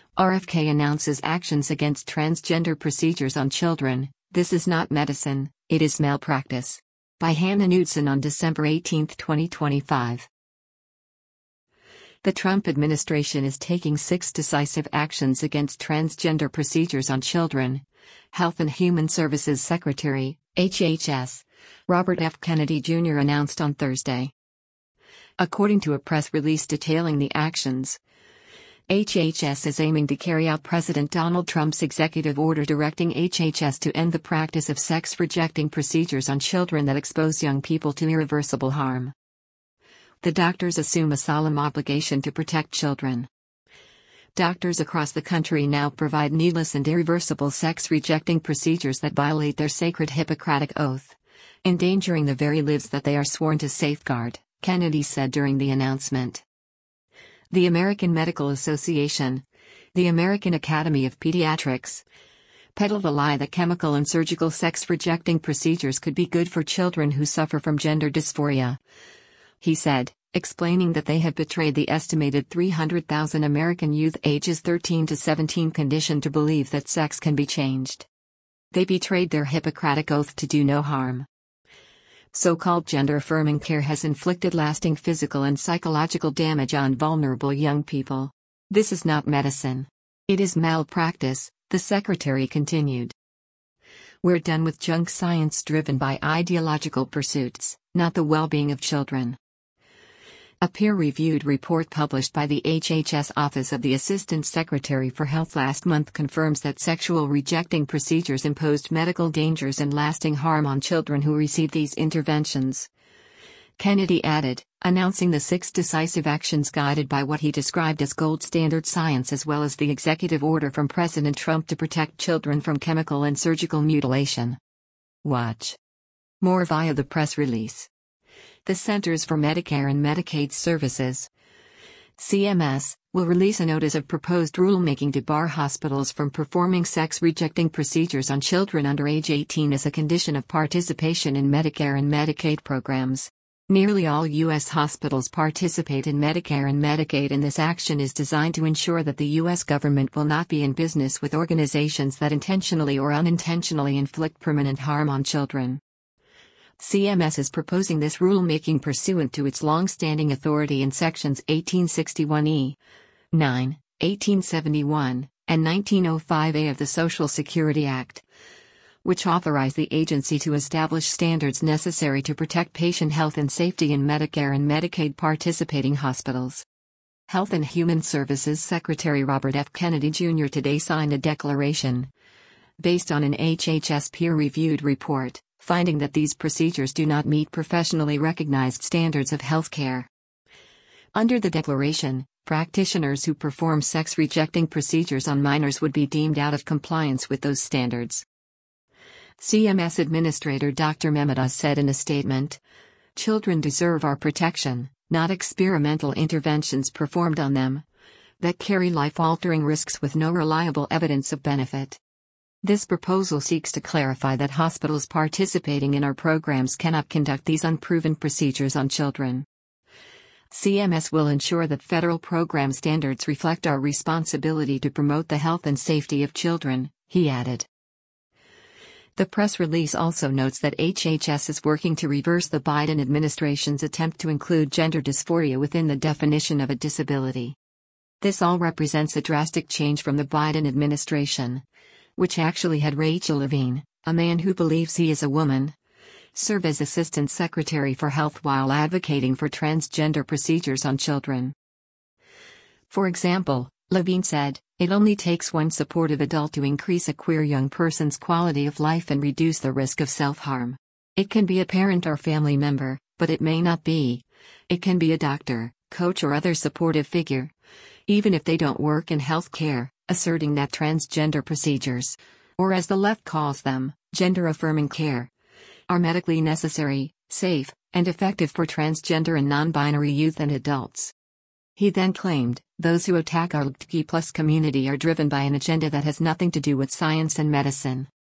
RFK announces actions against transgender procedures on children. This is not medicine, it is malpractice. By Hannah Knudsen on December 18, 2025. The Trump administration is taking 6 decisive actions against transgender procedures on children. Health and Human Services Secretary, HHS, Robert F. Kennedy Jr. announced on Thursday. According to a press release detailing the actions, HHS is aiming to carry out President Donald Trump's executive order directing HHS to end the practice of sex-rejecting procedures on children that expose young people to irreversible harm. The doctors assume a solemn obligation to protect children. Doctors across the country now provide needless and irreversible sex-rejecting procedures that violate their sacred Hippocratic oath, endangering the very lives that they are sworn to safeguard, Kennedy said during the announcement. The American Medical Association, the American Academy of Pediatrics, peddled a lie that chemical and surgical sex-rejecting procedures could be good for children who suffer from gender dysphoria, he said, explaining that they have betrayed the estimated 300,000 American youth ages 13 to 17 conditioned to believe that sex can be changed. They betrayed their Hippocratic oath to do no harm. So-called gender-affirming care has inflicted lasting physical and psychological damage on vulnerable young people. This is not medicine. It is malpractice, the secretary continued. We're done with junk science driven by ideological pursuits, not the well-being of children. A peer-reviewed report published by the HHS Office of the Assistant Secretary for Health last month confirms that sexual rejecting procedures imposed medical dangers and lasting harm on children who receive these interventions. Kennedy added, announcing the 6 decisive actions guided by what he described as gold standard science as well as the executive order from President Trump to protect children from chemical and surgical mutilation. Watch more via the press release. The Centers for Medicare and Medicaid Services, CMS, will release a notice of proposed rulemaking to bar hospitals from performing sex-rejecting procedures on children under age 18 as a condition of participation in Medicare and Medicaid programs. Nearly all U.S. hospitals participate in Medicare and Medicaid, and this action is designed to ensure that the U.S. government will not be in business with organizations that intentionally or unintentionally inflict permanent harm on children. CMS is proposing this rulemaking pursuant to its long-standing authority in Sections 1861E, 9, 1871, and 1905A of the Social Security Act, which authorize the agency to establish standards necessary to protect patient health and safety in Medicare and Medicaid participating hospitals. Health and Human Services Secretary Robert F. Kennedy Jr. today signed a declaration, based on an HHS peer-reviewed report, finding that these procedures do not meet professionally recognized standards of healthcare. Under the declaration, practitioners who perform sex-rejecting procedures on minors would be deemed out of compliance with those standards. CMS Administrator Dr. Mehmeda said in a statement, "Children deserve our protection, not experimental interventions performed on them that carry life-altering risks with no reliable evidence of benefit." This proposal seeks to clarify that hospitals participating in our programs cannot conduct these unproven procedures on children. CMS will ensure that federal program standards reflect our responsibility to promote the health and safety of children, he added. The press release also notes that HHS is working to reverse the Biden administration's attempt to include gender dysphoria within the definition of a disability. This all represents a drastic change from the Biden administration, which actually had Rachel Levine, a man who believes he is a woman, serve as Assistant Secretary for Health while advocating for transgender procedures on children. For example, Levine said, "It only takes one supportive adult to increase a queer young person's quality of life and reduce the risk of self-harm. It can be a parent or family member, but it may not be. It can be a doctor, coach or other supportive figure, even if they don't work in healthcare," asserting that transgender procedures, or as the left calls them, gender-affirming care, are medically necessary, safe, and effective for transgender and non-binary youth and adults. He then claimed, "Those who attack our LGBTQ+ community are driven by an agenda that has nothing to do with science and medicine."